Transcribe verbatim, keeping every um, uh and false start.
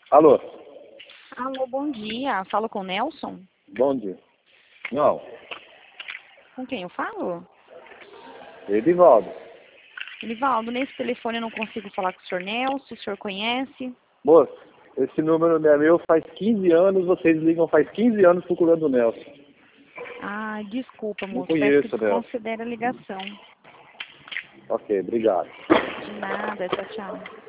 Alô? Alô, bom dia. Falo com o Nelson? Bom dia. Não, Com quem eu falo? Edivaldo. Elivaldo, nesse telefone eu não consigo falar com o senhor Nelson, o senhor conhece? Moço, esse número não é meu faz quinze anos, vocês ligam faz quinze anos procurando o Nelson. Ah, desculpa, Não moço. Peço que conheço o Nelson. desconsidere a ligação. Ok, obrigado. De nada, tchau, tchau.